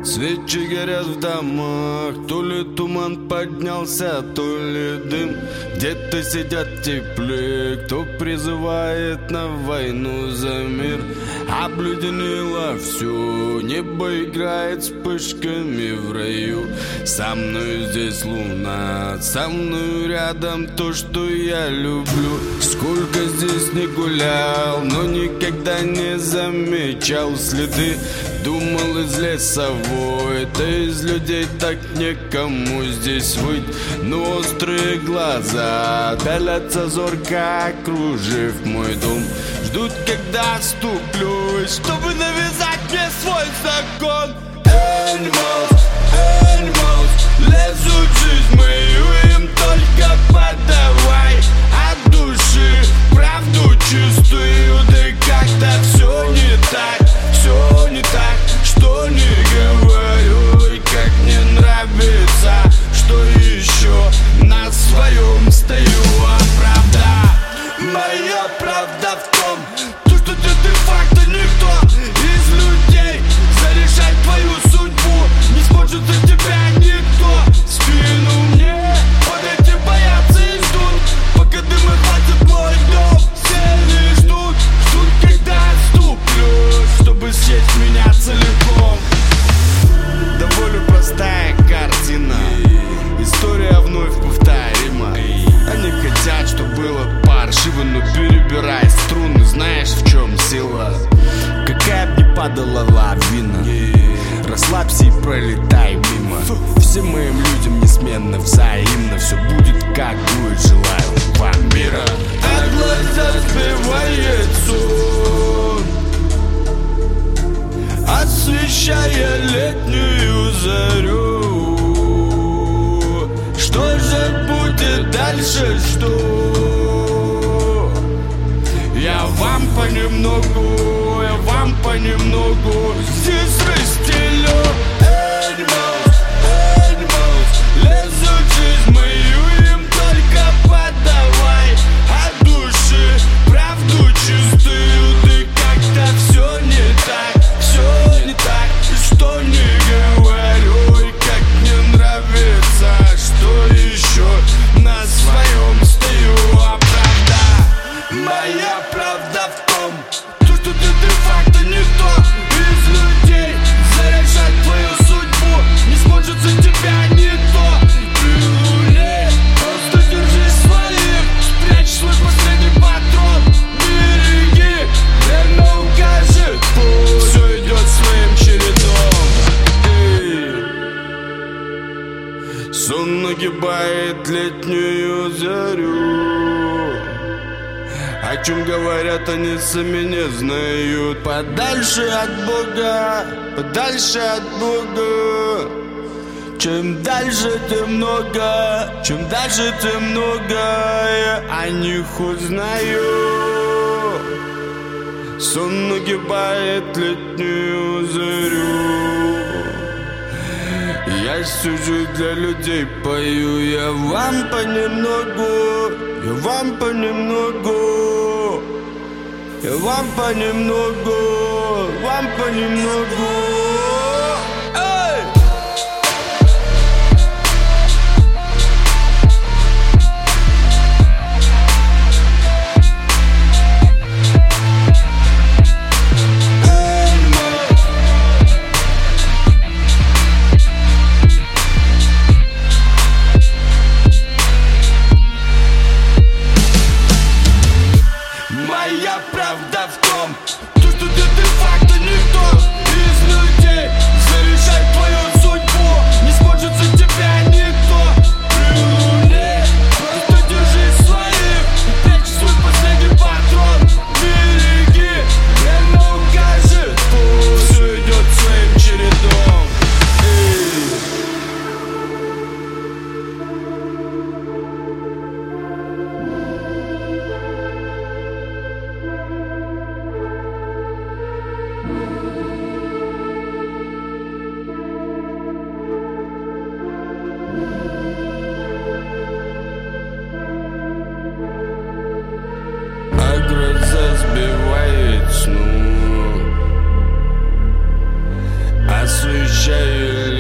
Свечи горят в домах, то ли туман поднялся, то ли дым. Где-то сидят в тепле, кто призывает на войну за мир. Обледенело все, небо играет вспышками в раю. Со мной здесь луна, со мной рядом то, что я люблю. Сколько здесь не гулял, но никогда не замечал следы. Думал из лесовой, да из людей так некому здесь выйти. Но острые глаза пялятся зорко, окружив мой дом. Ждут, когда ступлюсь, чтобы навязать мне свой закон. Animals, animals, лезут в жизнь мою, им только подавай от души правду чистую. Да как-то все не так, все не так, что не говорю. И как мне нравится, что еще на своем стою. А правда, моя правда в том, что ты де-факто никто из людей. Зарешать твою судьбу не сможет за тебя никто. Спину мне вот эти боятся и ждут, пока дыма хватит мой дом. Все не ждут, ждут, когда отступлю, чтобы съесть меня целиком. Довольно простая картина, история вновь повторима. Они хотят, чтобы было паршиво, но перебирай струны, знаешь, в чем сила. Какая б ни падала лавина, расслабься и пролетай мимо. Всем моим людям неизменно взаимно, все будет как будет, желаю вам мира. А глаза сбивает сон, освещая летнюю зарю. Что же будет дальше, что? Я вам понемногу, я вам понемногу здесь расстелю. Animals, animals, лезут в жизнь мою, им только подавай от души правду чистую. Да как-то все не так, все не так, что не говорю. И как мне нравится, что еще на своем стою. А правда, моя правда в том, что ты де-факто никто из людей. Зарешать твою судьбу не сможет за тебя никто. Ты луне, просто держись своих, спрячь свой последний патрон. Береги, верно укажет путь, все идет своим чередом. Сон нагибает летнюю зарю. О чем говорят, они сами не знают. Подальше от Бога, подальше от Бога. Чем дальше, тем много, чем дальше, тем много я о них узнаю. Сон нагибает летнюю зарю. Я сижу для людей пою, я вам понемногу, я вам понемногу, я вам понемногу, вам понемногу. Эй! Моя правда в том, что ты де-факто никто из людей. Зарешать твою судьбу не сможет за тебя никто. При луне просто держись своих, прячь свой последний патрон. Береги, время укажет путь, все идет своим чередом. свеча и